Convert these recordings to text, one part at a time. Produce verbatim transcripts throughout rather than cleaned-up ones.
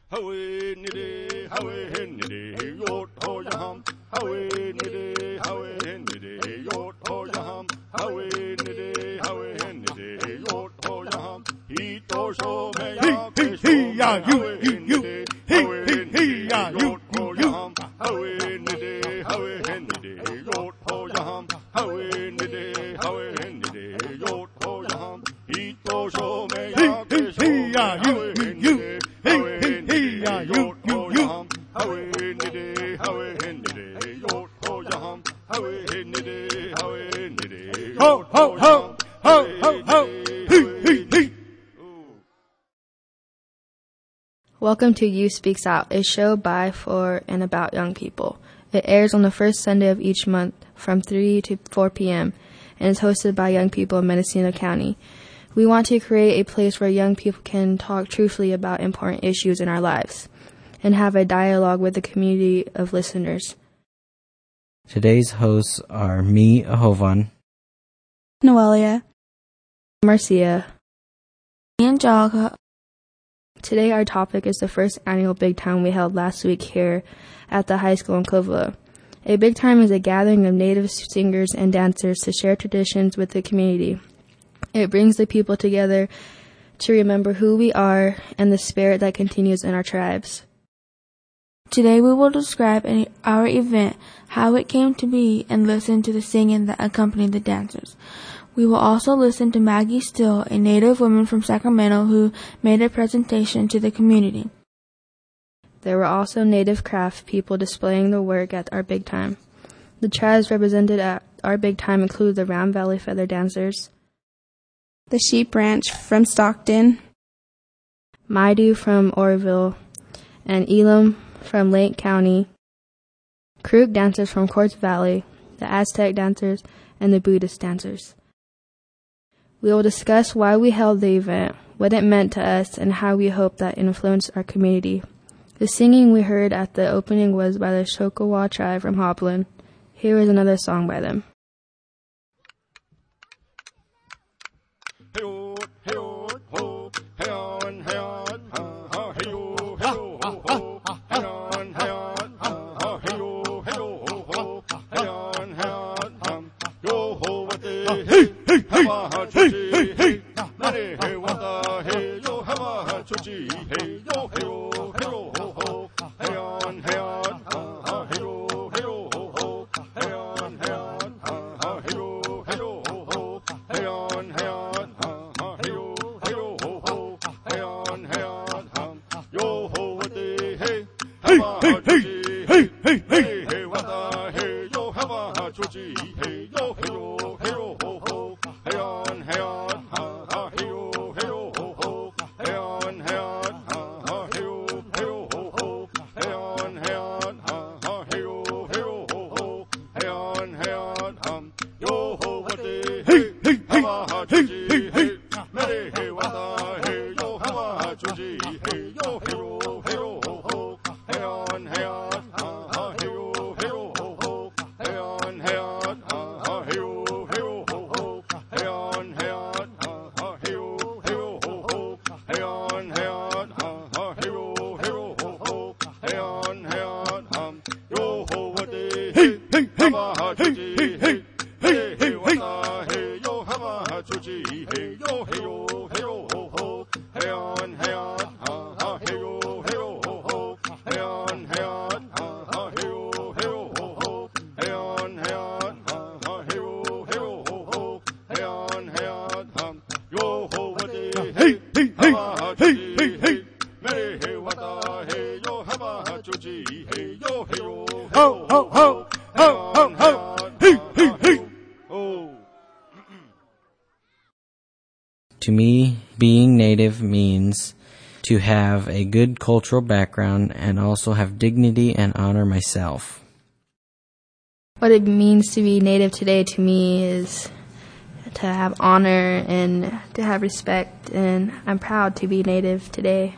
Howe niddy, howe niddy, yort ho yaham. Howe niddy, howe niddy, yort ho yaham. Howe niddy, howe niddy, yort ho yaham. He to show me ya, he he ya you you you. He he he ya you you you. Howe niddy, howe niddy, yort ho yaham. Howe niddy, howe niddy, yort ho yaham. He to show me ya, he he ya you you you. Ho, ho, ho, ho, ho, ho, he, he, he. Welcome to You Speaks Out, a show by, for, and about young people. It airs on the first Sunday of each month from three to four p.m. and is hosted by young people in Mendocino County. We want to create a place where young people can talk truthfully about important issues in our lives and have a dialogue with a community of listeners. Today's hosts are me, Ahovan, Noelia, Marcia, and Angelica. Today our topic is the first annual Big Time we held last week here at the high school in Covelo. A Big Time is a gathering of native singers and dancers to share traditions with the community. It brings the people together to remember who we are and the spirit that continues in our tribes. Today we will describe our event, how it came to be, and listen to the singing that accompanied the dancers. We will also listen to Maggie Still, a Native woman from Sacramento who made a presentation to the community. There were also Native craft people displaying their work at our Big Time. The tribes represented at our Big Time include the Round Valley Feather Dancers, the Sheep Ranch from Stockton, Maidu from Oroville, and Elam from Lake County, Karuk dancers from Quartz Valley, the Aztec dancers, and the Buddhist dancers. We will discuss why we held the event, what it meant to us, and how we hope that influenced our community. The singing we heard at the opening was by the Shokawa tribe from Hopland. Here is another song by them. To me, being Native means to have a good cultural background and also have dignity and honor myself. What it means to be Native today to me is to have honor and to have respect, and I'm proud to be Native today.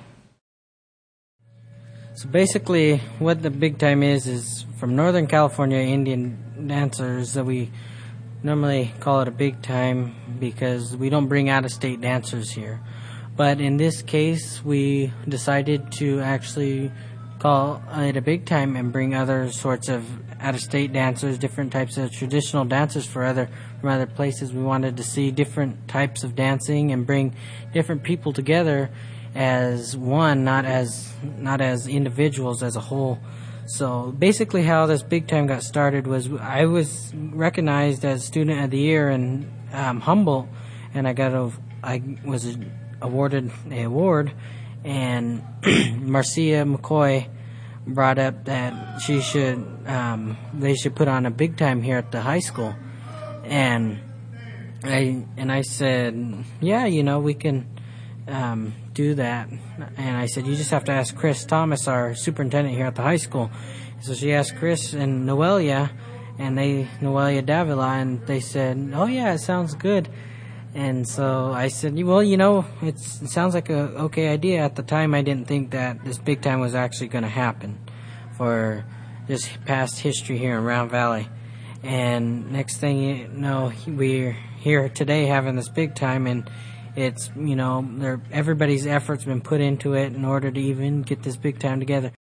So basically, what the Big Time is, is from Northern California Indian dancers that we normally call it a Big Time because we don't bring out-of-state dancers here. But in this case, we decided to actually call it a big time and bring other sorts of out-of-state dancers, different types of traditional dancers for other from other places. We wanted to see different types of dancing and bring different people together as one, not as not as individuals, as a whole. So basically how this big time got started was I was recognized as Student of the Year in um, Humboldt, and I got a, I was awarded an award, and Marcia McCoy brought up that she should um, they should put on a big time here at the high school, and I and I said, yeah, you know, we can um, do that. And I said, you just have to ask Chris Thomas, our superintendent here at the high school. So she asked Chris and Noelia, and they Noelia Davila, and they said, oh yeah, it sounds good. And so I said, well, you know, it's, it sounds like a okay idea. At the time, I didn't think that this big time was actually going to happen for this past history here in Round Valley. And next thing you know, we're here today having this big time, and it's, you know, there, everybody's efforts been put into it in order to even get this big time together.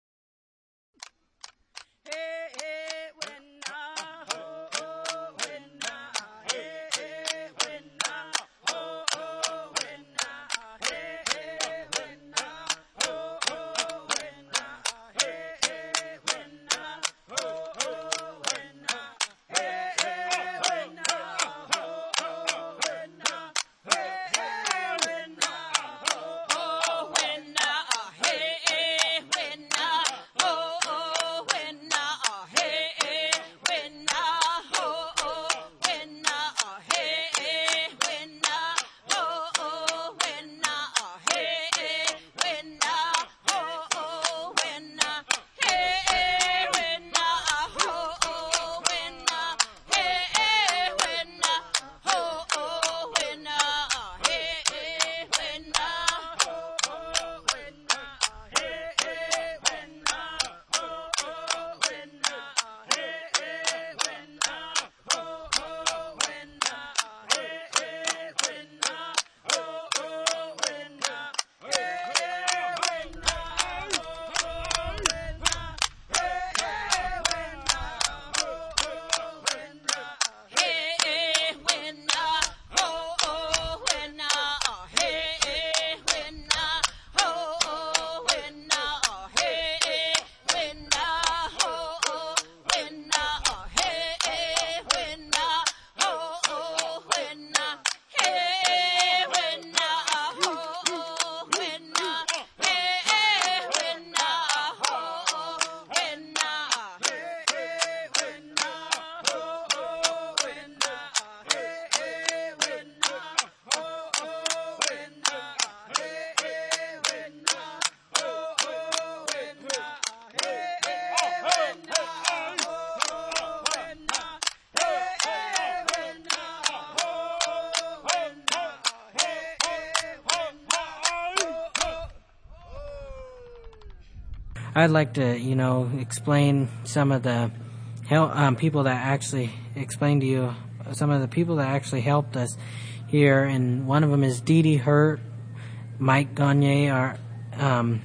I'd like to, you know, explain some of the help, um, people that actually explain to you some of the people that actually helped us here, and one of them is Dee Dee Hurt, Mike Gagne, our, um,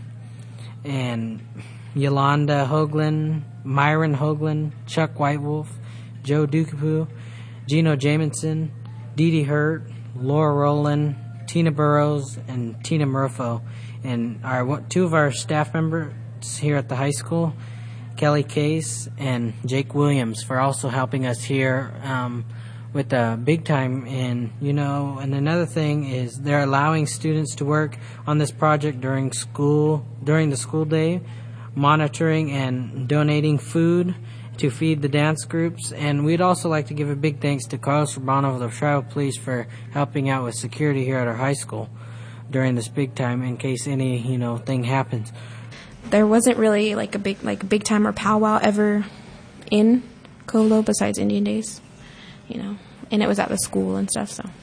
and Yolanda Hoagland, Myron Hoagland, Chuck Whitewolf, Joe Dukapu, Gino Jamison, Dee Dee Hurt, Laura Rowland, Tina Burrows, and Tina Murpho, and our two of our staff members here at the high school, Kelly Case and Jake Williams, for also helping us here um, with the big time. And, you know, and another thing is they're allowing students to work on this project during school, during the school day, monitoring and donating food to feed the dance groups. And we'd also like to give a big thanks to Carlos Urbano of the Tribal Police for helping out with security here at our high school during this big time in case any, you know, thing happens. There wasn't really like a big like big time or powwow ever in Colo besides Indian Days, you know, and it was at the school and stuff. So.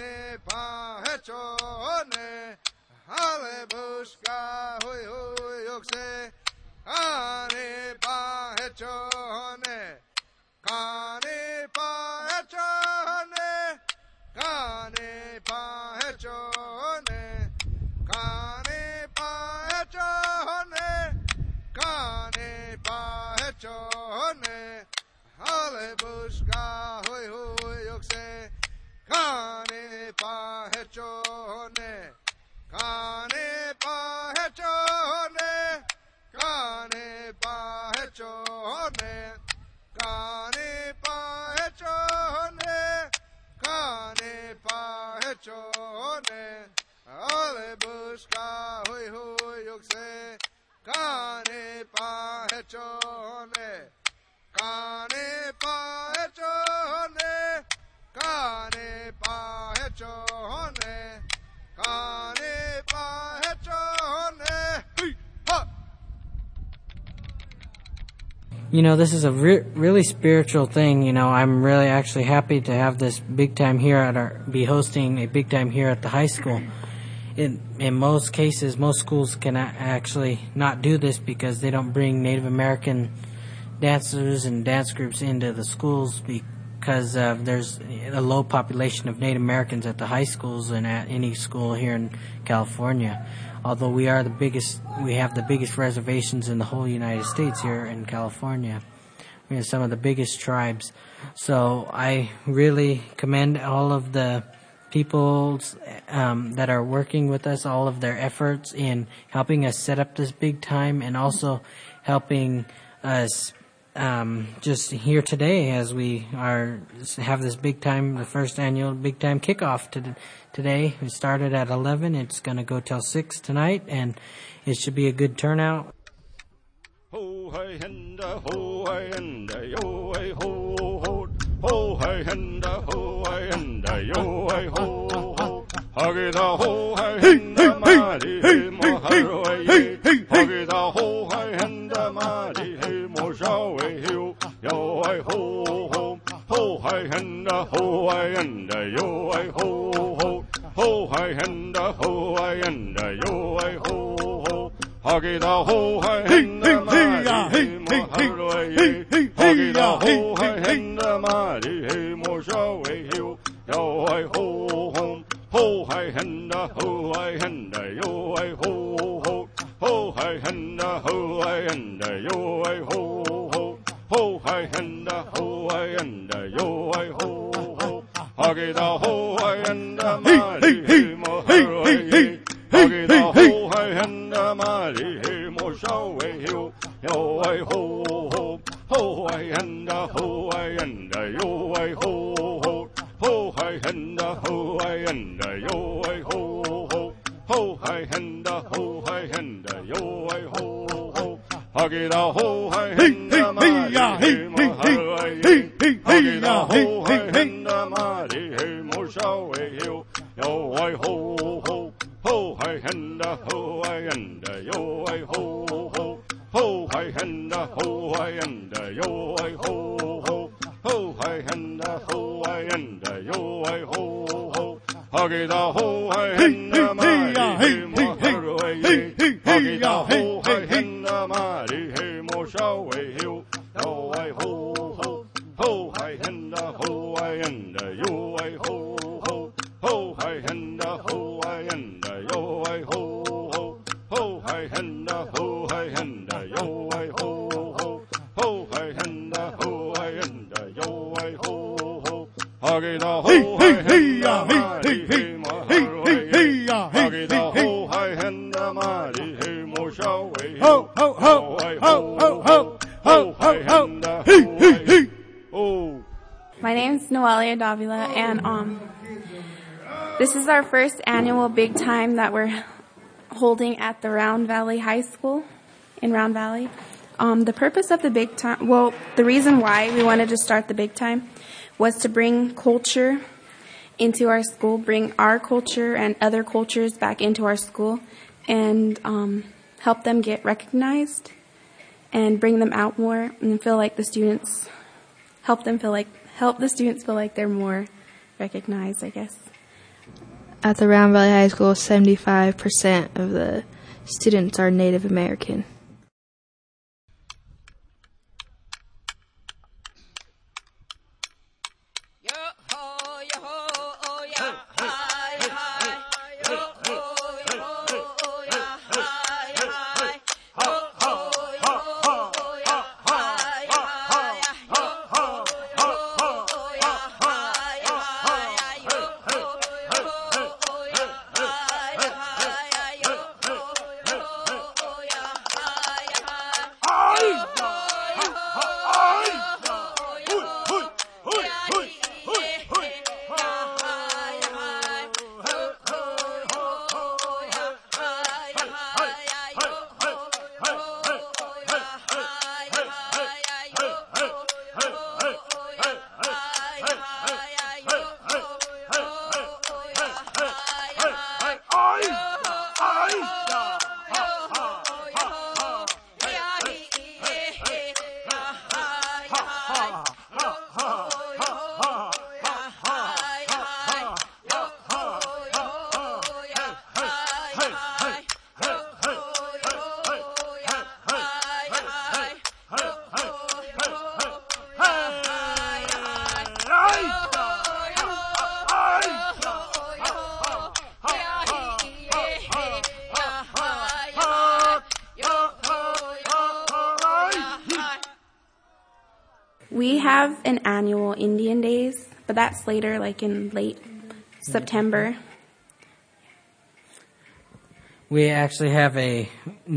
Hallelujah. yokse kane pa hechone kane pa hechone kane pa hechone kane pa hechone kane pa hechone hale bushka hoy hoy yokse kane pa hechone kane pa hechone kane pa hechone kane pa hechone kane pa hechone ale bushka hoy hoy yokse kane pa hechone kane pa hechone kane pa hechone kane pa hechone ha. You know, this is a re- really spiritual thing. You know, I'm really actually happy to have this big time here at our, be hosting a big time here at the high school. In, in most cases, most schools can actually not do this because they don't bring Native American dancers and dance groups into the schools because uh, there's a low population of Native Americans at the high schools and at any school here in California. Although we are the biggest, we have the biggest reservations in the whole United States here in California. We have some of the biggest tribes. So I really commend all of the people um, that are working with us, all of their efforts in helping us set up this big time and also helping us um, just here today as we are have this big time, the first annual big time kickoff to, today. We started at eleven. It's going to go till six tonight, and it should be a good turnout. Ho hey henda ho hey henda yo hey ho ho ho hey henda ho hey henda yo hey ho ho hagida ho hey henda mari hey mo haro hey hagida ho hey henda mari hey mo shao hey yo yo hey ho ho ho hey henda ho hey henda yo hey ho ho ho hey henda ho hey henda yo hey ho ho hagida ho hey henda mari mo haro hey hagida ho hey henda mari hey mo shao hey yo yo hey ho ho ho hey henda ho hey henda yo hey ho ho ho hey henda ho hey henda yo hey ho ho ho hey henda ho hey henda yo hey ho ho hagida ho hey henda mari hey mo haro hey hagida ho hey henda mari hey mo shao hey yo yo hey ho ho ho hey henda ho hey henda yo hey ho ho ho hey henda ho hey henda yo hey ho ho ho hey henda ho hey henda yo hey ho ho hagida ho hey henda mari hey mo haro hey hagida ho hey henda mari hey mo shao hey yo yo hey ho ho ho hey henda ho hey henda yo hey ho ho ho hey henda ho hey henda yo hey ho ho ho hey henda ho hey henda yo hey ho ho hagida ho hey henda mari hey mo haro hey hagida ho hey henda mari hey mo shao hey yo yo hey ho ho ho hey henda ho hey henda yo hey ho ho ho hey henda ho hey henda yo hey ho ho ho hey henda ho hey henda yo hey ho ho ho hey henda ho hey henda yo hey ho ho hagida ho hey henda mari hey mo haro hey hagida ho hey henda mari hey mo shao hey ho ho ho hey ho ho ho hey henda ho hey oh. My name's Noelia Davila, and um, this is our first annual big time that we're holding at the Round Valley High School in Round Valley. Um, the purpose of the big time, well, the reason why we wanted to start the big time was to bring culture into our school, bring our culture and other cultures back into our school, and um, help them get recognized and bring them out more and feel like the students, help them feel like, help the students feel like they're more recognized, I guess. At the Round Valley High School, seventy-five percent of the students are Native American. We have an annual Indian Days, but that's later, like in late September. We actually have a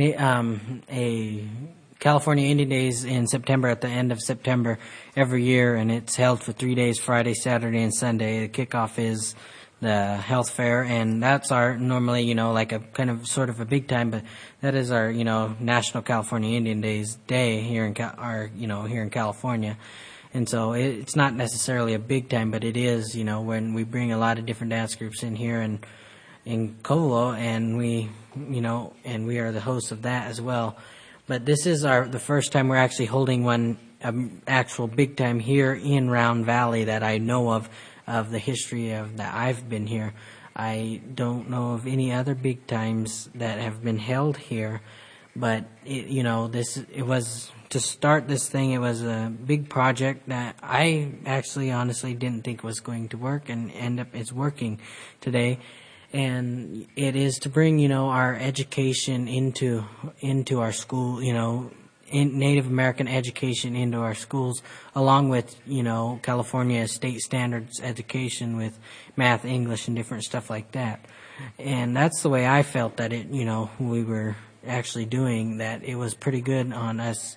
um, a California Indian Days in September, at the end of September every year, and it's held for three days, Friday, Saturday, and Sunday. The kickoff is the health fair, and that's our normally, you know, like a kind of sort of a big time, but that is our, you know, National California Indian Days Day here in Cal- our, you know, here in California. And so it, it's not necessarily a big time, but it is, you know, when we bring a lot of different dance groups in here and in Covelo, and we, you know, and we are the hosts of that as well. But this is our the first time we're actually holding one um, actual big time here in Round Valley that I know of, of the history of that I've been here. I don't know of any other big times that have been held here, but it, you know, this it was to start this thing. It was a big project that I actually honestly didn't think was going to work, and end up it's working today. And it is to bring, you know, our education into into our school, you know, in Native American education into our schools, along with, you know, California state standards education with math, English, and different stuff like that. And that's the way I felt that it, you know, we were actually doing that. It was pretty good on us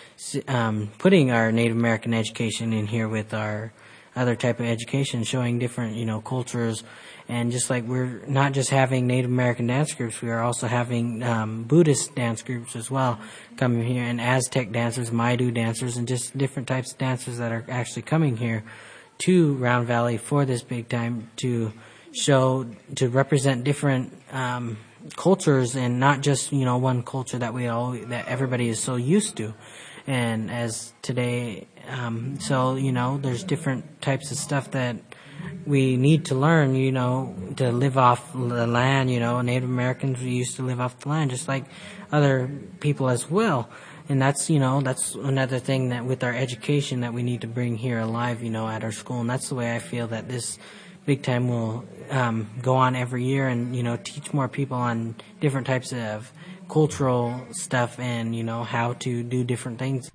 um, putting our Native American education in here with our other type of education, showing different, you know, cultures. And just like we're not just having Native American dance groups, we are also having um, Buddhist dance groups as well coming here, and Aztec dancers, Maidu dancers, and just different types of dancers that are actually coming here to Round Valley for this big time to show, to represent different um, cultures, and not just, you know, one culture that we all, that everybody is so used to. And as today, um, so, you know, there's different types of stuff that we need to learn, you know, to live off the land. You know, Native Americans, we used to live off the land just like other people as well. And that's, you know, that's another thing that with our education that we need to bring here alive, you know, at our school. And that's the way I feel that this big time will um, go on every year, and, you know, teach more people on different types of cultural stuff, and, you know, how to do different things.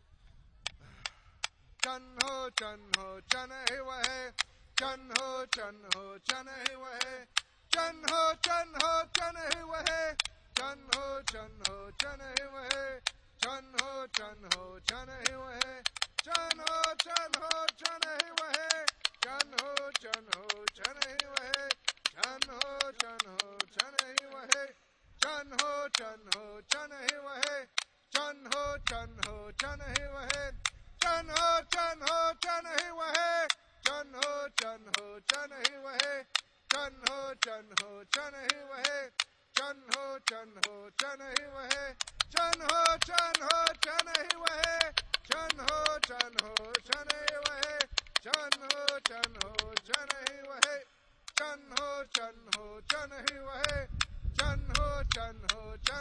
Chan ho, chan ho, chan hai wahe. Chan ho, chan ho, chan hai wahe. Chan ho, chan ho, chan hai wahe. Chan ho, chan ho, chan hai wahe. Chan ho, chan ho, chan hai wahe. Chan ho, chan ho, chan hai wahe. Chan ho, chan ho, chan hai wahe. Chan ho, chan ho, chan hai wahe. Chan ho, chan ho, chan hai wahe. Chan ho, chan ho, chan hai wahe. Chan ho, chan ho, chan hai wahe. Chan ho, chan ho, chan hai wahe. Chan ho, chan ho, chan hai wahe. Chan ho, chan ho, chan hai wahe. Chan ho, chan ho, chan hai wahe. Chan ho, chan ho, chan hai wahe. Chan ho, chan ho, chan hai wahe. Chan ho, chan ho, chan hai wahe. Chan ho, chan ho, chan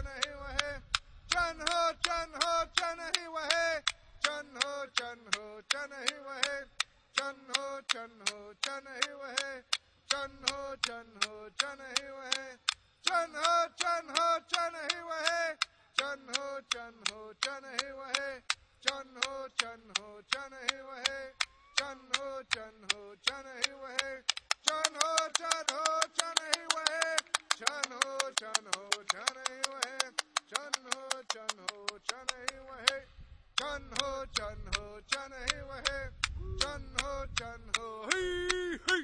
chan ho chan hi wahe, chan ho chan ho chan hi wahe, chan ho chan ho chan hi wahe, chan ho chan ho chan hi wahe, chan ho chan ho chan hi wahe, chan ho chan ho chan hi wahe, chan ho chan ho hi hi.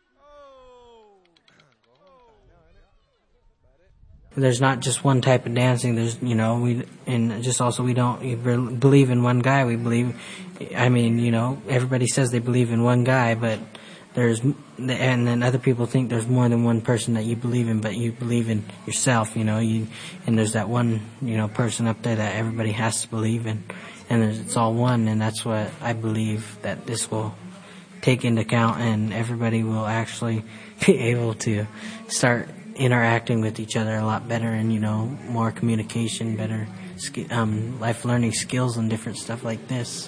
There's not just one type of dancing. There's, you know, we, and just also we don't believe in one guy. We believe, I mean, you know, everybody says they believe in one guy, but there's, and then other people think there's more than one person that you believe in, but you believe in yourself, you know, you, and there's that one, you know, person up there that everybody has to believe in, and it's all one, and that's what I believe that this will take into account, and everybody will actually be able to start interacting with each other a lot better, and, you know, more communication, better um, life learning skills and different stuff like this.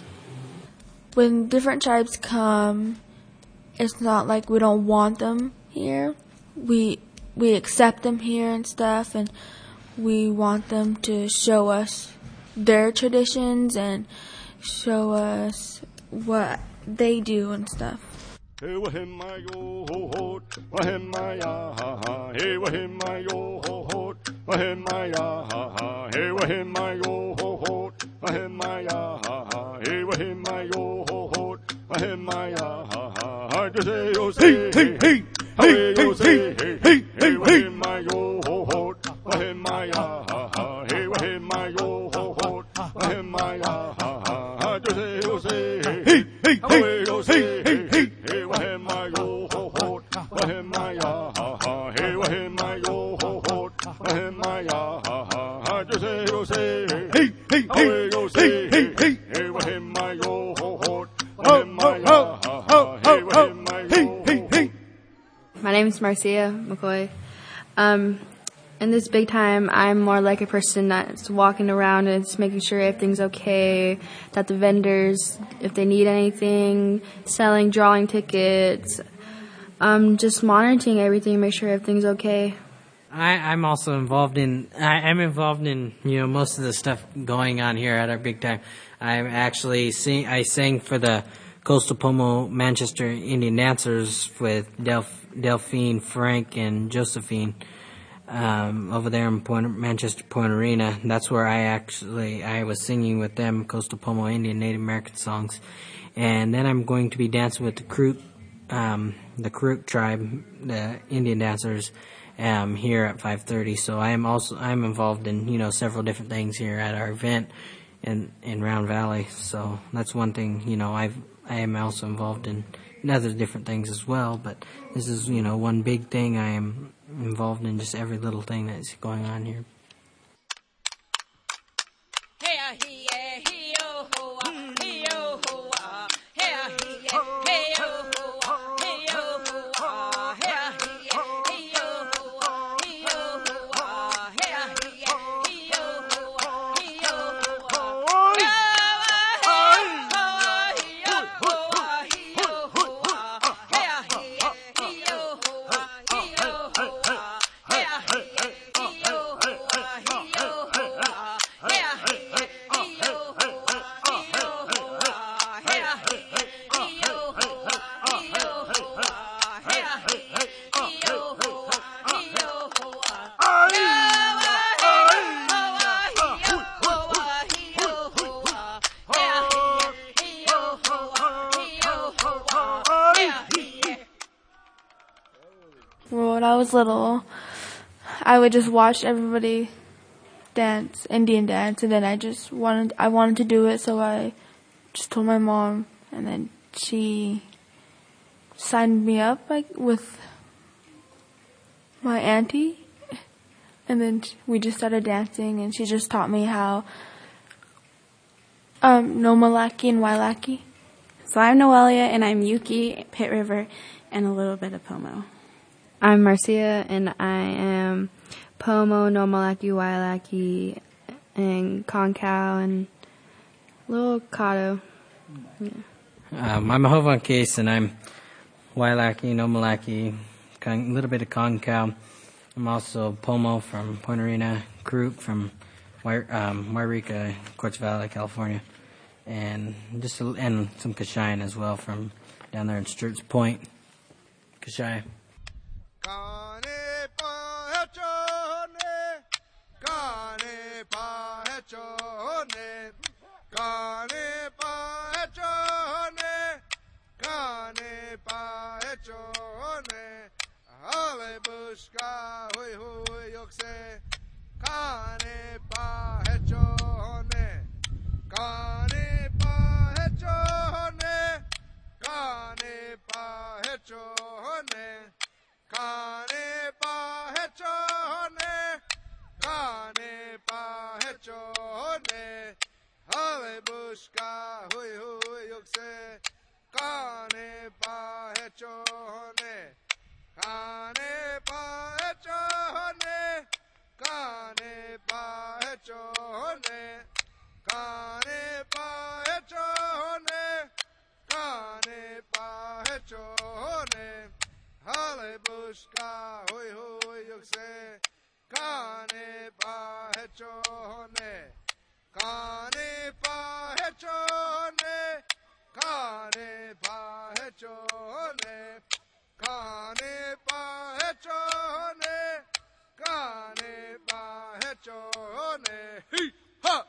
When different tribes come, it's not like we don't want them here. We we accept them here and stuff, and we want them to show us their traditions and show us what they do and stuff. Hey, wahim my yo ho ho, wahim my ya ha ha. Hey, wahim my yo ho ho, wahim my ya ha ha. Hey, wahim my yo ho ho, wahim my ya ha ha. Hey, wahim my yo ho ho, wahim my ya ha ha. Just say yo say hey hey hey hey hey hey hey hey wahim my yo ho ho, wahim my ya ha ha. Hey, wahim my yo ho ho, wahim my ya ha ha. Just say yo say hey hey hey hey yo say hey hey. Wahim my yo ho ho, wahim my ya ha ha. Hey, wahim my yo ho ho, wahim my ya ha ha. Just say yo say hey hey hey yo say hey hey hey wahim my yo ho ho, wahim my ya ha ha. Hey, wahim my yo ho ho. My name is Marcia McCoy. Um, in this big time, I'm more like a person that's walking around and just making sure everything's okay, that the vendors, if they need anything, selling, drawing tickets, um, just monitoring everything, make sure everything's okay. I, I'm also involved in, I, I'm involved in, you know, most of the stuff going on here at our big time. I'm actually, sing, I sang for the Coastal Pomo Manchester Indian Dancers with Delph, Delphine, Frank, and Josephine. Um, over there in Point, Manchester Point Arena. That's where I actually, I was singing with them Coastal Pomo Indian Native American songs. And then I'm going to be dancing with the Crook, um, the Crook tribe, the Indian dancers, um, here at five thirty. So I am also, I'm involved in, you know, several different things here at our event in, in Round Valley. So that's one thing, you know, I've, I am also involved in other different things as well, but this is, you know, one big thing. I am involved in just every little thing that's going on here. When I was little, I would just watch everybody dance, Indian dance, and then I just wanted, I wanted to do it, so I just told my mom, and then she signed me up like with my auntie, and then we just started dancing, and she just taught me how um, Nomalaki and Wailaki. So I'm Noelia, and I'm Yuki, Pit River, and a little bit of Pomo. I'm Marcia, and I am Pomo, Nomalaki, Wailaki, and Concow, and little Kato. Yeah. Um, I'm a Hovan Case, and I'm Wailaki, Nomalaki, a little bit of Concow. I'm also Pomo from Point Arena, Crook from um, Wairika, Quartz Valley, California. and just a, and some Kashayan as well from down there in Sturt's Point. Kashai. Kane pahechone, kane pahechone, kane pahechone, kane pahechone, hale bushka hui hui yokse, kane pahechone, kane pahechone, kane pahechone. Kane pahechone, kane pahechone, hale bushka hui hui yukse. Kane pahechone, kane pahechone, kane pahechone, kane pahechone, kane pahechone. Hale bushka hui hui yukse, kane pahechone, kane pahechone, kane pahechone, kane pahechone, kane pahechone, hee ha.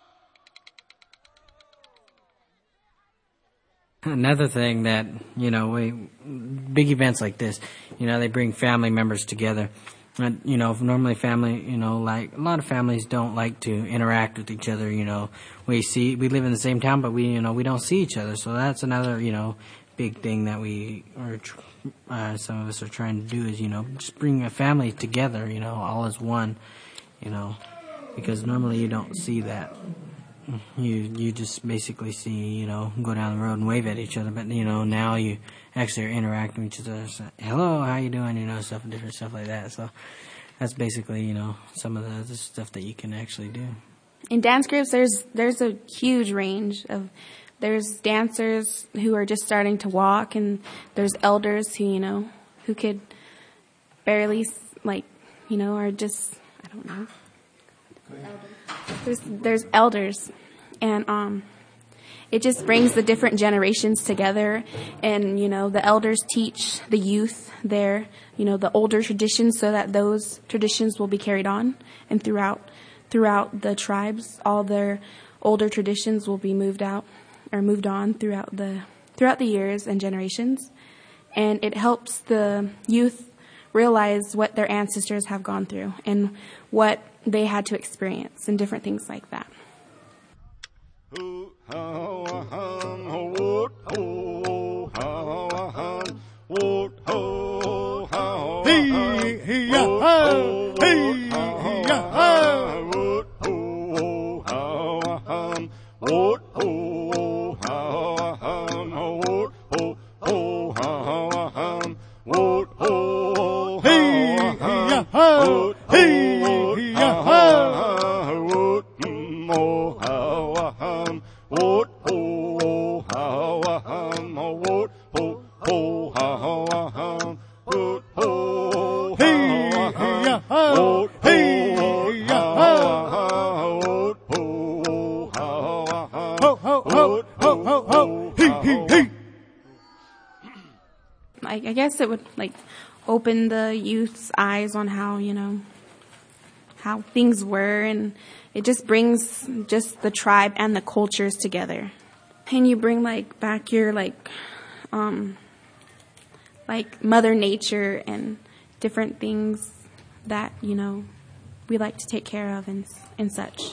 Another thing that, you know, we, big events like this, you know, they bring family members together. And, you know, normally family, you know, like a lot of families don't like to interact with each other, you know. We see, we live in the same town, but we, you know, we don't see each other. So that's another, you know, big thing that we, or uh, some of us are trying to do is, you know, just bring a family together, you know, all as one, you know, because normally you don't see that. You you just basically see, you know, go down the road and wave at each other, but, you know, now you actually are interacting with each other. So, hello, how you doing, you know, stuff, different stuff like that. So that's basically, you know, some of the other stuff that you can actually do. In dance groups, there's there's a huge range of, there's dancers who are just starting to walk, and there's elders who, you know, who could barely, like, you know, are just, I don't know. There's, there's elders, and um, it just brings the different generations together, and, you know, the elders teach the youth their, you know, the older traditions, so that those traditions will be carried on, and throughout throughout the tribes, all their older traditions will be moved out or moved on throughout the throughout the years and generations, and it helps the youth realize what their ancestors have gone through and what they had to experience and different things like that. I guess it would, like, open the youth's eyes on how, you know, how things were, and it just brings just the tribe and the cultures together. And you bring, like, back your, like, um, like Mother Nature and different things that, you know, we like to take care of and and such.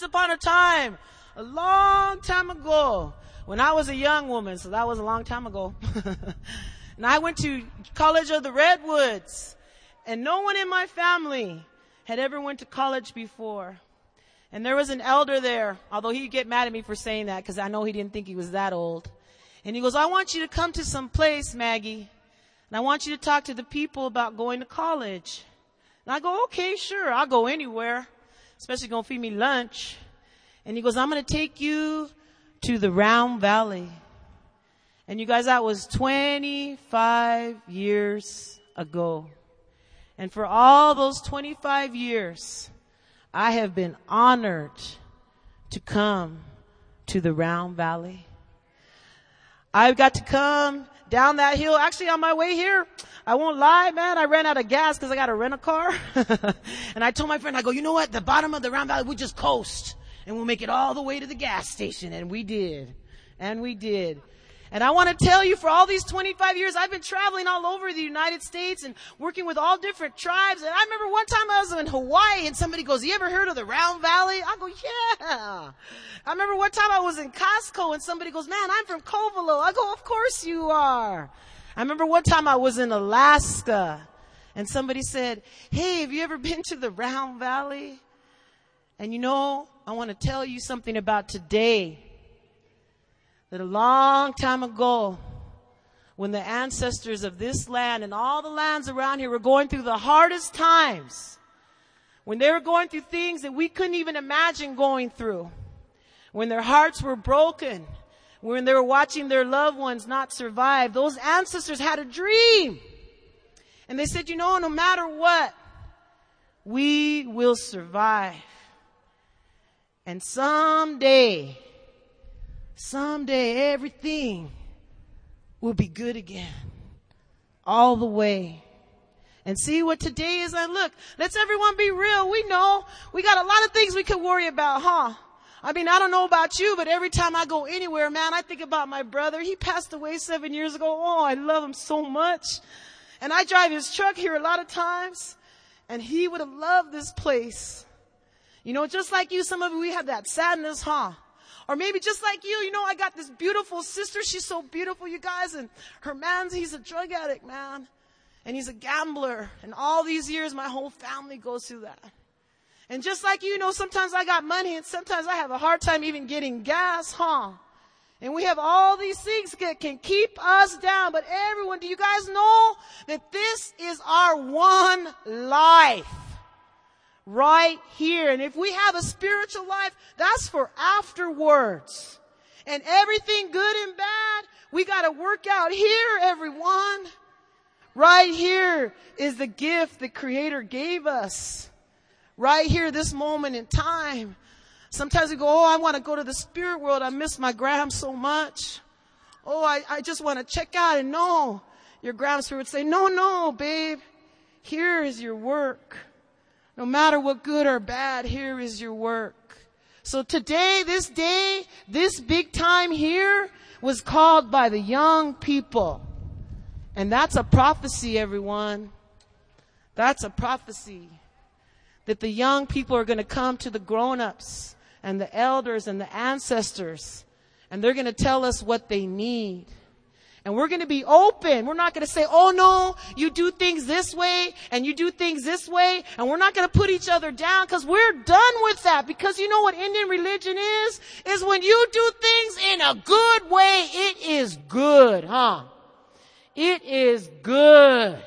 upon a time, a long time ago, when I was a young woman, so that was a long time ago. And I went to College of the Redwoods, and no one in my family had ever went to college before. And there was an elder there, although he'd get mad at me for saying that because I know he didn't think he was that old. And he goes, I want you to come to some place, Maggie, and I want you to talk to the people about going to college. And I go, okay, sure, I'll go anywhere, especially going to feed me lunch. And he goes, I'm going to take you to the Round Valley. And you guys, that was twenty-five years ago. And for all those twenty-five years, I have been honored to come to the Round Valley. I've got to come down that hill. Actually, on my way here, I won't lie, man, I ran out of gas because I got to rent a car. And I told my friend, I go, you know what? The bottom of the Round Valley, we just coast. And we'll make it all the way to the gas station. And we did. And we did. And I want to tell you, for all these twenty-five years, I've been traveling all over the United States and working with all different tribes. And I remember one time I was in Hawaii and somebody goes, you ever heard of the Round Valley? I go, yeah. I remember one time I was in Costco and somebody goes, man, I'm from Covelo. I go, of course you are. I remember one time I was in Alaska and somebody said, hey, have you ever been to the Round Valley? And you know, I want to tell you something about today. That a long time ago, when the ancestors of this land and all the lands around here were going through the hardest times, when they were going through things that we couldn't even imagine going through, when their hearts were broken, when they were watching their loved ones not survive, those ancestors had a dream. And they said, you know, no matter what, we will survive. And someday, someday everything will be good again. All the way. And see what today is like. Look, let's everyone be real. We know we got a lot of things we could worry about, huh? I mean, I don't know about you, but every time I go anywhere, man, I think about my brother. He passed away seven years ago. Oh, I love him so much. And I drive his truck here a lot of times. And he would have loved this place. You know, just like you, some of you, we have that sadness, huh? Or maybe just like you, you know, I got this beautiful sister. She's so beautiful, you guys. And her man, he's a drug addict, man. And he's a gambler. And all these years, my whole family goes through that. And just like you, you know, sometimes I got money and sometimes I have a hard time even getting gas, huh? And we have all these things that can keep us down. But everyone, do you guys know that this is our one life? Right here. And if we have a spiritual life, that's for afterwards. And everything good and bad, we got to work out here, everyone. Right here is the gift the Creator gave us. Right here, this moment in time. Sometimes we go, oh, I want to go to the spirit world. I miss my gram so much. Oh, I, I just want to check out. And no, your gram spirit would say, no, no, babe. Here is your work. No matter what good or bad, here is your work. So today, this day, this big time here was called by the young people. And that's a prophecy, everyone. That's a prophecy. That the young people are going to come to the grown-ups and the elders and the ancestors. And they're going to tell us what they need. And we're going to be open. We're not going to say, oh no, you do things this way and you do things this way. And we're not going to put each other down because we're done with that. Because you know what Indian religion is? Is when you do things in a good way, it is good, huh? It is good.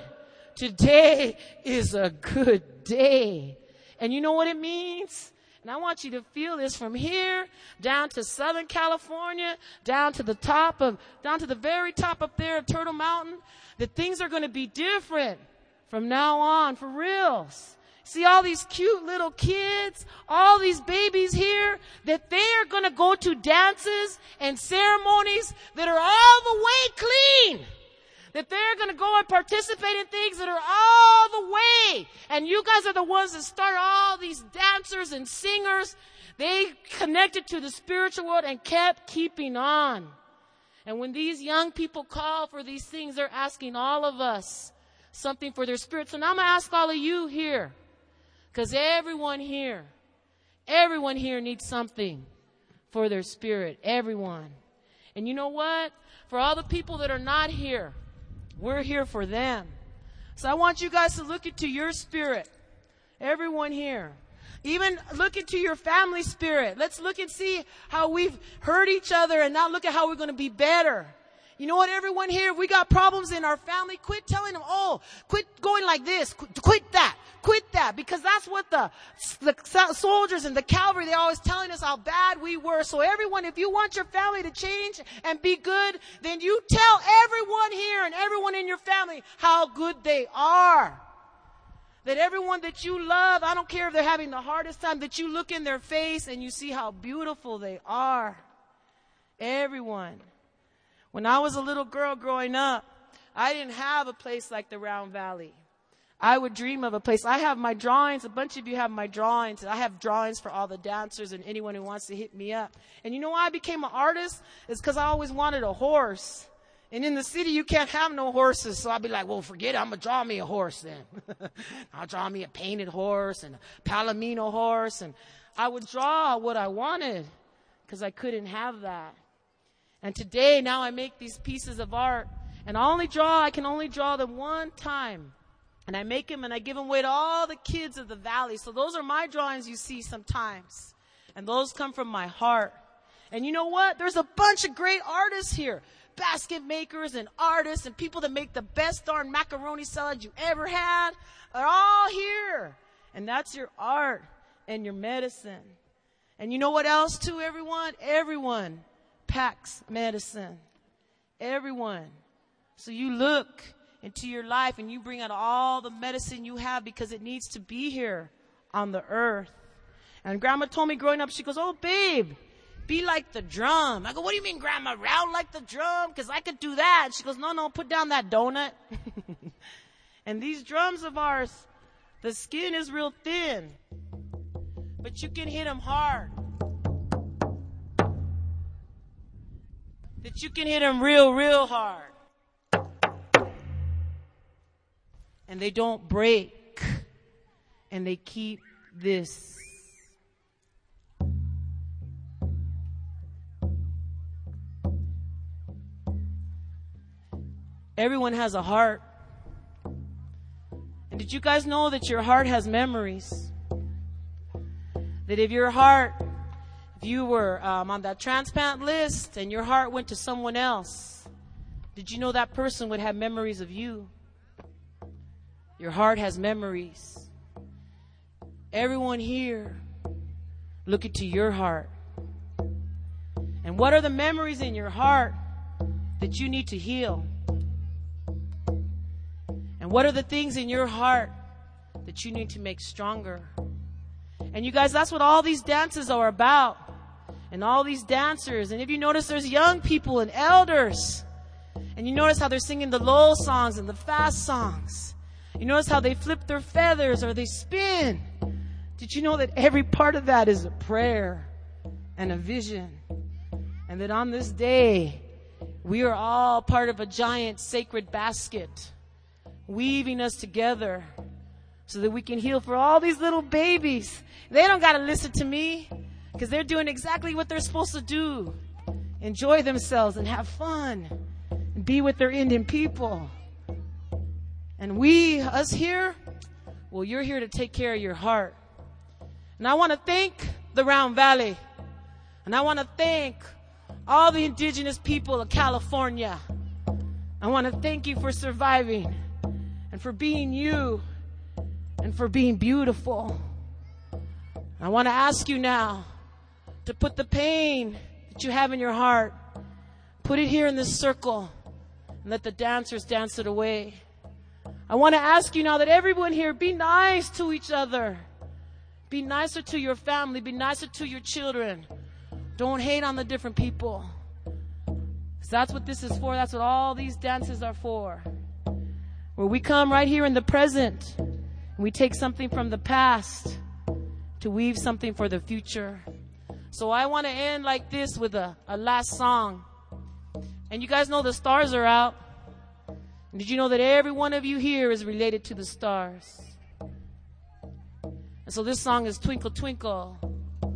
Today is a good day. And you know what it means? And I want you to feel this from here down to Southern California, down to the top of, down to the very top up there at Turtle Mountain, that things are going to be different from now on, for reals. See all these cute little kids, all these babies here, that they are going to go to dances and ceremonies that are all the way clean. That they're going to go and participate in things that are all the way. And you guys are the ones that start all these dancers and singers. They connected to the spiritual world and kept keeping on. And when these young people call for these things, they're asking all of us something for their spirit. So now I'm going to ask all of you here, because everyone here, Everyone here needs something for their spirit. Everyone. And you know what? For all the people that are not here, we're here for them. So I want you guys to look into your spirit. Everyone here. Even look into your family spirit. Let's look and see how we've hurt each other and now look at how we're going to be better. You know what, everyone here, if we got problems in our family, quit telling them, oh, quit going like this, quit, quit that, quit that, because that's what the, the soldiers and the cavalry, they're always telling us how bad we were. So everyone, if you want your family to change and be good, then you tell everyone here and everyone in your family how good they are. That everyone that you love, I don't care if they're having the hardest time, that you look in their face and you see how beautiful they are. Everyone. When I was a little girl growing up, I didn't have a place like the Round Valley. I would dream of a place. I have my drawings. A bunch of you have my drawings. I have drawings for all the dancers and anyone who wants to hit me up. And you know why I became an artist? It's because I always wanted a horse. And in the city, you can't have no horses. So I'd be like, well, forget it. I'm going to draw me a horse then. I'll draw me a painted horse and a Palomino horse. And I would draw what I wanted because I couldn't have that. And today, now I make these pieces of art. And I only draw, I can only draw them one time. And I make them and I give them away to all the kids of the valley. So those are my drawings you see sometimes. And those come from my heart. And you know what? There's a bunch of great artists here. Basket makers and artists and people that make the best darn macaroni salad you ever had are all here. And that's your art and your medicine. And you know what else too, everyone? Everyone packs medicine. Everyone. So you look into your life and you bring out all the medicine you have because it needs to be here on the earth. And Grandma told me growing up, she goes, oh, babe, be like the drum. I go, what do you mean, Grandma? Round like the drum? Because I could do that. And she goes, no, no, put down that donut. And these drums of ours, the skin is real thin. But you can hit them hard. That you can hit them real, real hard. And they don't break. And they keep this. Everyone has a heart. And did you guys know that your heart has memories? That if your heart, if you were um, on that transplant list and your heart went to someone else, did you know that person would have memories of you? Your heart has memories. Everyone here, look into your heart. And what are the memories in your heart that you need to heal? And what are the things in your heart that you need to make stronger? And you guys, that's what all these dances are about. And all these dancers. And if you notice, there's young people and elders. And you notice how they're singing the lull songs and the fast songs. You notice how they flip their feathers or they spin. Did you know that every part of that is a prayer and a vision? And that on this day, we are all part of a giant sacred basket, weaving us together so that we can heal for all these little babies. They don't got to listen to me because they're doing exactly what they're supposed to do. Enjoy themselves and have fun and be with their Indian people. And we, us here, well, you're here to take care of your heart. And I want to thank the Round Valley. And I want to thank all the indigenous people of California. I want to thank you for surviving and for being you and for being beautiful. I want to ask you now to put the pain that you have in your heart, put it here in this circle and let the dancers dance it away. I want to ask you now that everyone here be nice to each other. Be nicer to your family. Be nicer to your children. Don't hate on the different people. Because that's what this is for. That's what all these dances are for. Where we come right here in the present and we take something from the past to weave something for the future. So I want to end like this with a, a last song. And you guys know the stars are out. And did you know that every one of you here is related to the stars? And so this song is Twinkle, Twinkle,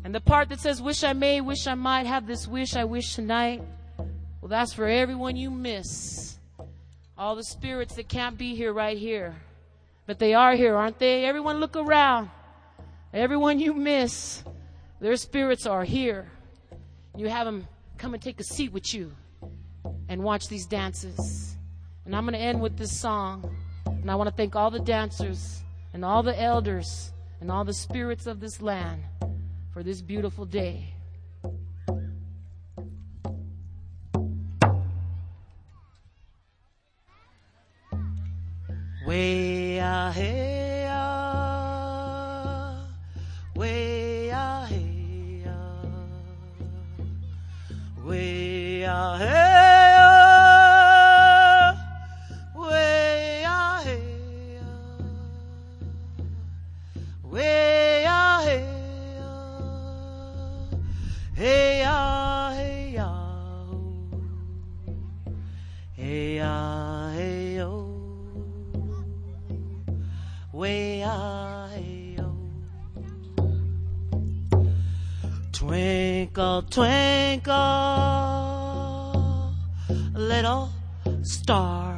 And the part that says, wish I may, wish I might have this wish I wish tonight. Well, that's for everyone you miss. All the spirits that can't be here right here. But they are here, aren't they? Everyone look around. Everyone you miss, their spirits are here. You have them come and take a seat with you and watch these dances. And I'm going to end with this song. And I want to thank all the dancers and all the elders and all the spirits of this land for this beautiful day. Way ah hey ah, way ah hey ah, way ah hey ah, way ah hey ah, way ah hey ah, hey ah hey ah, hey ah hey oh. Way I oh. Twinkle, twinkle, little star,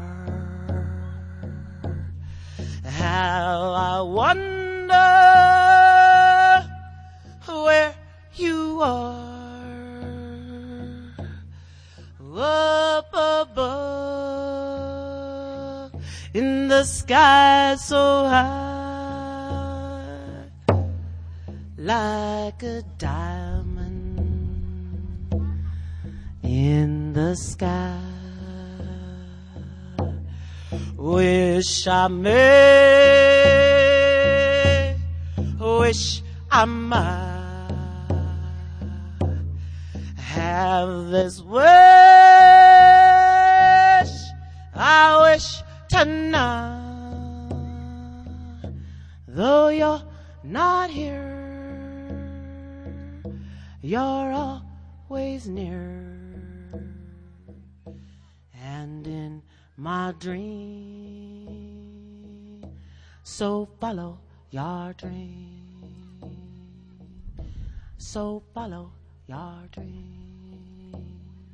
how I wonder where you are, up above in the sky so high, like a diamond in the sky. Wish I may, wish I might have this wish I wish tonight. Though you're not here, you're always near. And in my dream, so follow your dream, so follow your dream,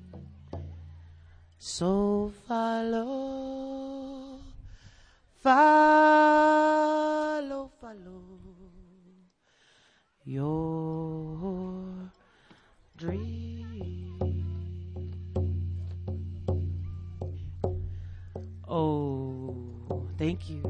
so follow, follow, follow your dream. Oh, thank you.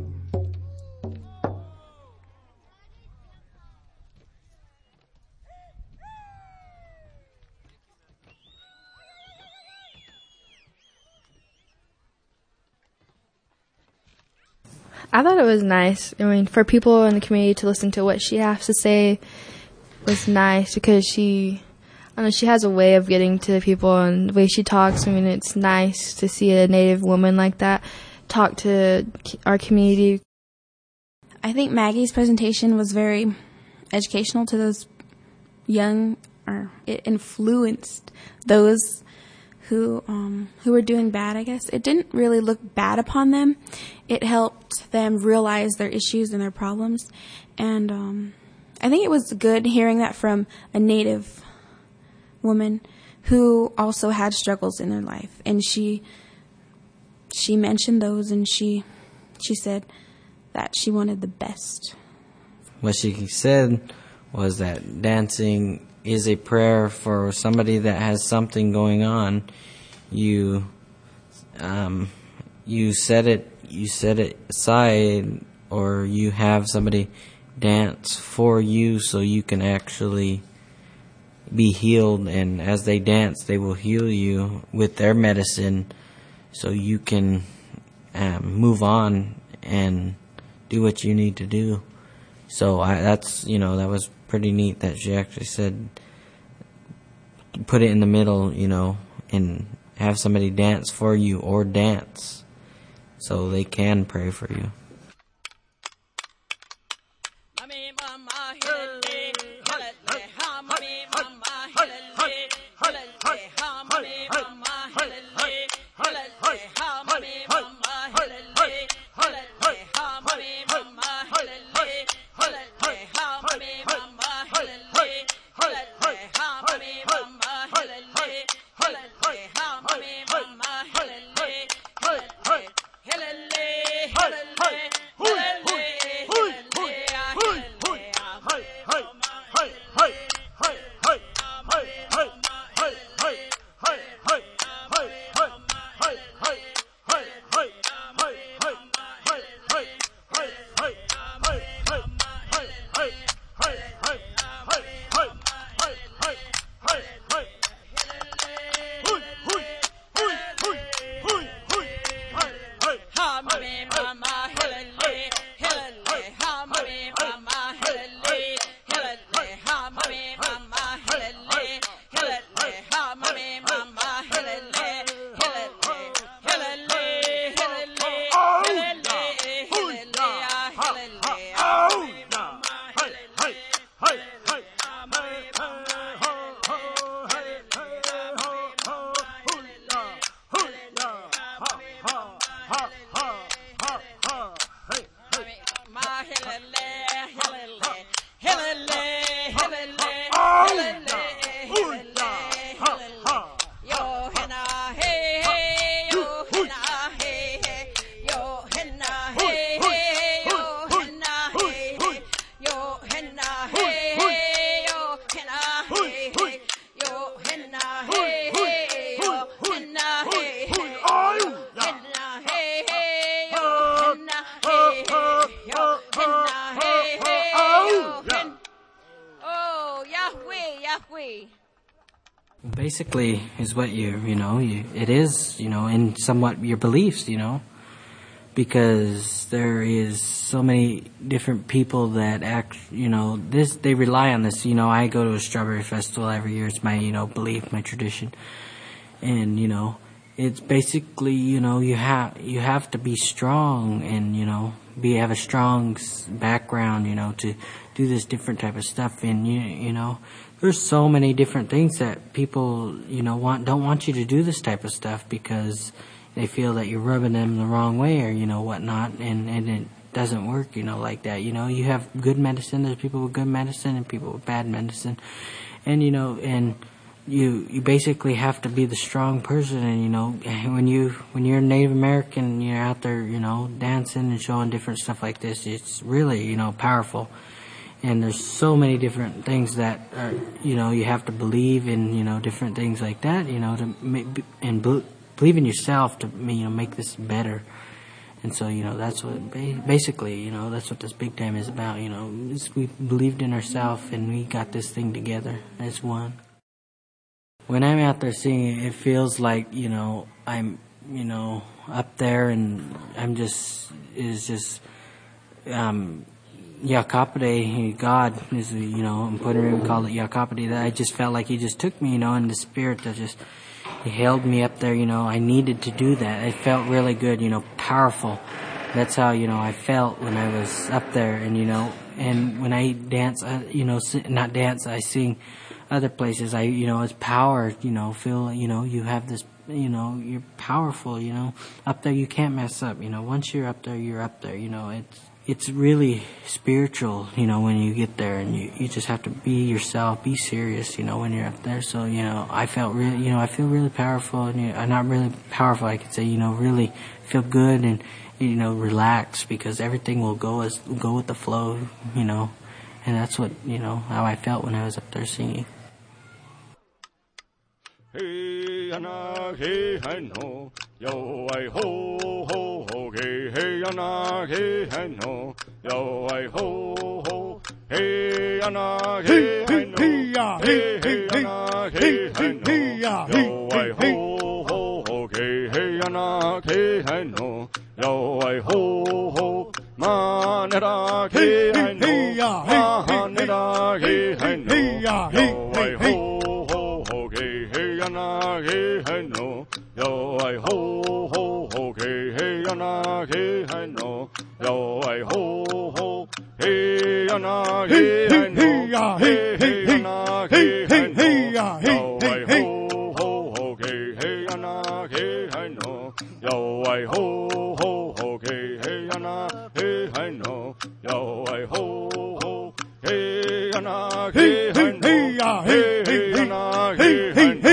I thought it was nice. I mean, for people in the community to listen to what she has to say was nice because she, I don't know, she has a way of getting to people and the way she talks. I mean, it's nice to see a Native woman like that talk to our community. I think Maggie's presentation was very educational to those young, or it influenced those who um, who were doing bad, I guess. It didn't really look bad upon them. It helped them realize their issues and their problems. And um, I think it was good hearing that from a Native woman who also had struggles in her life. And she she mentioned those, and she she said that she wanted the best. What she said was that dancing is a prayer for somebody that has something going on. You, um, you set it, you set it aside, or you have somebody dance for you so you can actually be healed. And as they dance, they will heal you with their medicine, so you can um, move on and do what you need to do. So I, that's, you know, that was pretty neat that she actually said, put it in the middle, you know, and have somebody dance for you or dance so they can pray for you. basically is what you, you know, you, it is, you know, in somewhat your beliefs, you know, because there is so many different people that act, you know, this, they rely on this. You know, I go to a strawberry festival every year. It's my, you know, belief, my tradition. And, you know, it's basically, you know, you have, you have to be strong and, you know, be, have a strong background, you know, to do this different type of stuff. And, you, you know, there's so many different things that people, you know, want, don't want you to do this type of stuff because they feel that you're rubbing them the wrong way or, you know, whatnot. And, and it doesn't work, you know, like that. You know, you have good medicine. There's people with good medicine and people with bad medicine. And, you know, and you, you basically have to be the strong person. And, you know, when you, when you're Native American, you're out there, you know, dancing and showing different stuff like this, it's really, you know, powerful. And there's so many different things that are, you know, you have to believe in, you know, different things like that, you know, to make, and believe in yourself to, you know, make this better. And so, you know, that's what, basically, you know, that's what this big time is about, you know, is we believed in ourselves and we got this thing together as one. When I'm out there singing, it feels like, you know, I'm, you know, up there and I'm just, is just, um, Yakapade, God is, you know, in Puerto Rico we call it Yakapade. That I just felt like He just took me, you know, in the spirit that just, He held me up there, you know. I needed to do that. It felt really good, you know, powerful. That's how, you know, I felt when I was up there. And, you know, and when I dance, I, you know, not dance, I sing other places. I, you know, it's power, you know, feel, you know, you have this, you know, you're powerful, you know. Up there, you can't mess up, you know. Once you're up there, you're up there, you know. It's, It's really spiritual, you know, when you get there, and you, you just have to be yourself, be serious, you know, when you're up there. So, you know, I felt really, you know, I feel really powerful, and you know, I'm not really powerful, I could say, you know, really feel good and, you know, relax, because everything will go as, go with the flow, you know, and that's what, you know, how I felt when I was up there singing. Hey, ana, hey, I know, yo, I ho, ho, ho, hey, hey, ana, hey, I know, yo, I ho, ho, hey, ana, hey, I know, hey, hey, ana, hey, I know, yo, I ho, ho, ho, hey, hey, ana, hey, I know, yo, I ho, ho, manera, hey, I know, manera, hey, I know, yo, I ho. Hey, hey, no, yo, I ho, ho, ho, hey, hey, ana, hey, I know, yo, I ho, ho, hey, ana, hey, I know, hey, hey, ana, hey, I know, yo, I ho, ho, ho, hey, hey, ana, hey, I know, yo, I ho, ho, ho, hey, hey, ana, hey, I know, yo, I ho, ho, hey, ana, hey, I know, hey, hey, ana, hey, I know.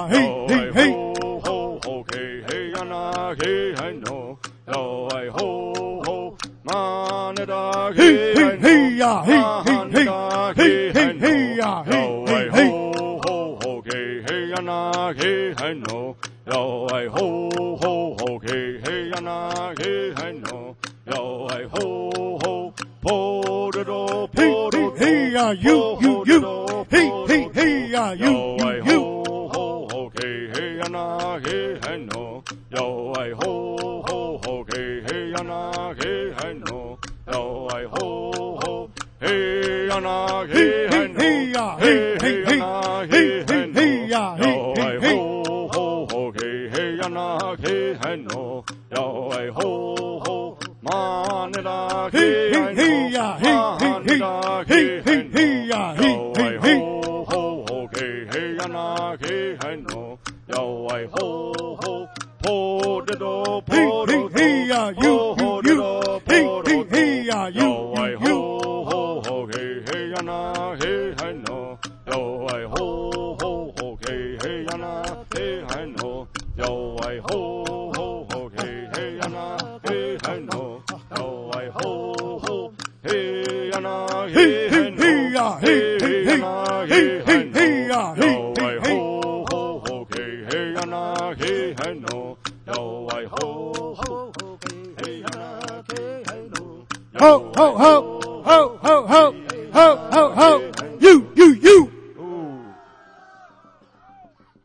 Hey, I know, yo, I ho, ho, manada, hey, I know, manada, hey, I know, yo, I ho, ho, ho, hey, hey, ana, hey, I know, yo, I ho, ho, ho, hey, hey, ana, hey, I know, yo, I ho, ho, po, do, do, po, do, hey, hey, you, you, you, hey, hey, hey, you, you, you, ho, ho, hey, hey, ana, hey, I know, yo, I ho, ho, ho, hey, hey, ana, hey, I know, yo, I ho, ho, hey, ana, hey, I know, hey, hey, ana, hey, I know, yo, I ho, ho, ho, hey, hey, ana, hey, I know, yo, I ho, ho, manada, hey, I know, manada, hey, I know, yo, I ho, ho, ho, hey, hey, ana, hey, I know, yo, I ho, ho, po, do, do, po, do, do, you, you, you, hey, hey, hey, you, I ho, ho, ho, hey, hey, ana, hey, I know, yo, I ho, ho, ho, hey, hey, ana, hey, I know, yo, I ho, ho, ho, hey, hey, ana, hey, I know, yo, I ho, ho, hey, ana, hey, I know, hey, hey, ana, hey, I know, yo, I ho, ho, ho, hey, hey, ana, hey, I know, yo, I ho, ho, ho, hey, ana, hey, I know, ho, ho, ho, ho, ho, ho, ho, ho, ho, you, you, you.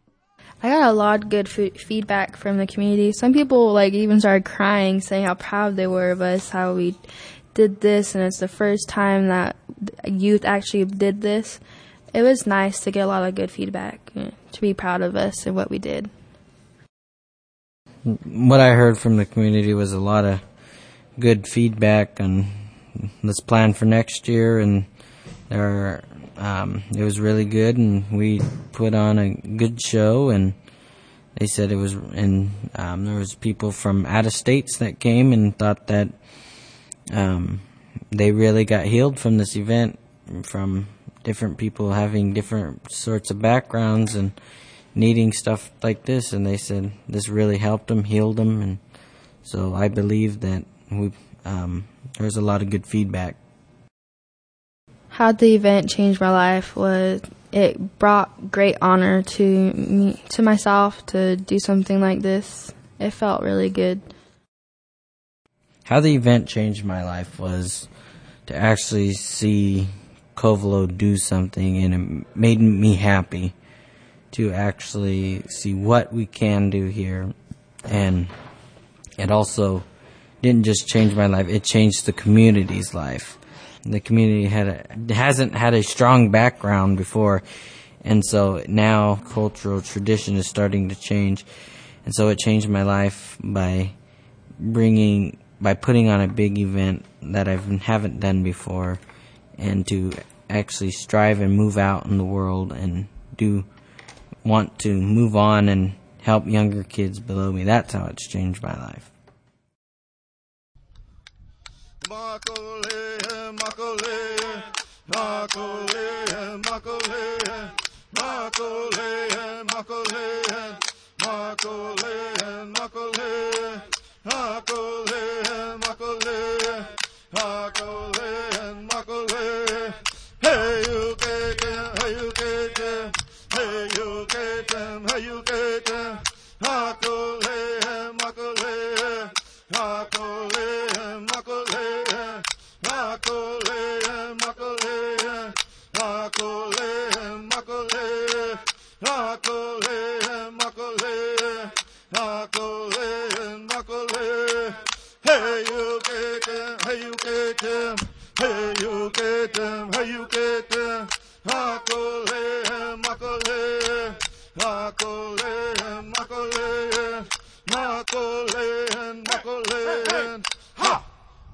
got a lot of good f- feedback from the community. Some people like even started crying, saying how proud they were of us, how we did this, and it's the first time that youth actually did this. It was nice to get a lot of good feedback, you know, to be proud of us and what we did. What I heard from the community was a lot of good feedback on let's plan for next year, and there, um, it was really good, and we put on a good show, and they said it was, and um, there was people from out of states that came and thought that um, they really got healed from this event, from different people having different sorts of backgrounds and needing stuff like this, and they said this really helped them, healed them, and so I believe that we um, there's a lot of good feedback. How the event changed my life was it brought great honor to me, to myself, to do something like this. It felt really good. How the event changed my life was to actually see Covelo do something, and it made me happy to actually see what we can do here. And it also didn't just change my life, it changed the community's life. The community had a, hasn't had a strong background before, and so now cultural tradition is starting to change. And so it changed my life by bringing, by putting on a big event that I haven't done before, and to actually strive and move out in the world and do want to move on and help younger kids below me. That's how it's changed my life. Makole, makole, makole, makole, makole, makole, makole, makole, makole, makole, makole, makole. Hey, you get them, hey, you get them, hey, you get them, hey, you get them. Makole, makole, makole, makole, makole, makole, makole, makole, makole, makole, makole, makole. Hey, you get them, hey, you get them, hey, you get them, hey, you get them. Makole, makole, makole, makole, makole, makole. Ha!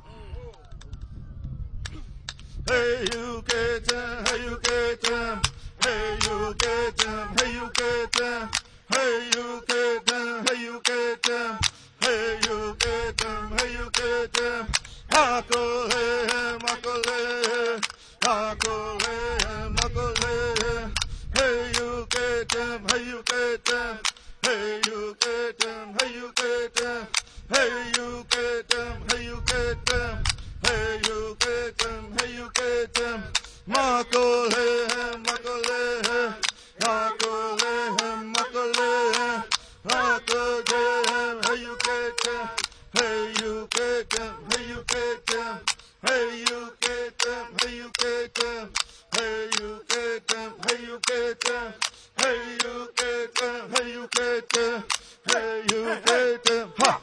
Hey, you get them, hey, you get them, hey, you get them, hey, you get them, hey, you get them, hey, you get them, hey, you get them, hey, you get them. Makole, makole, makole, makole. Hey, you get them, hey, you get them, hey, you get them, hey, you get them, hey, you get them, hey, you get them, hey, you get them, hey, you get them. Makole, makole, makole, makole, makole, hey, you get them, hey, you get them, hey, you get them, hey, you get them, hey, you get them, hey, you get them, hey, you get them, hey, you get them, hey, you get them, hey, you get them. Ha!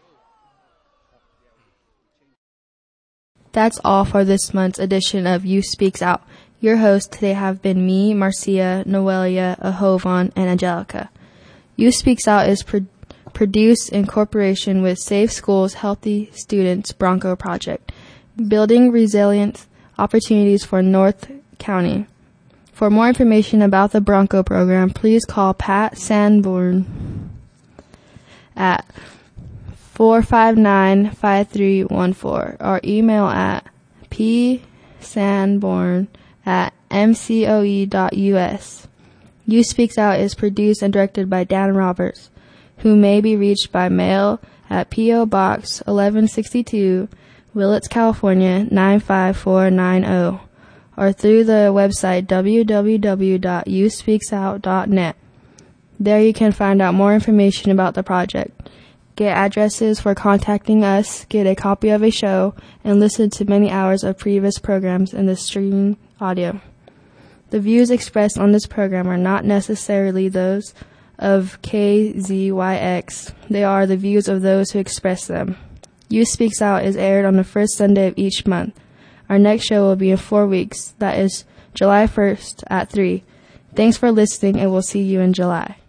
That's all for this month's edition of Youth Speaks Out. Your hosts today have been me, Marcia, Noelia, Ahovon, and Angelica. Youth Speaks Out is pro- produced in cooperation with Safe Schools Healthy Students Bronco Project, building resilient opportunities for North County. For more information about the Bronco program, please call Pat Sanborn at four five nine, five three one four or email at psanborn at mcoe.us. Youth Speaks Out is produced and directed by Dan Roberts, who may be reached by mail at P O. Box eleven sixty-two, Willits, California nine five four nine zero, or through the website w w w dot youth speaks out dot net. There you can find out more information about the project, get addresses for contacting us, get a copy of a show, and listen to many hours of previous programs in the streaming audio. The views expressed on this program are not necessarily those of K Z Y X. They are the views of those who express them. Youth Speaks Out is aired on the first Sunday of each month. Our next show will be in four weeks. That is July first at three. Thanks for listening, and we'll see you in July.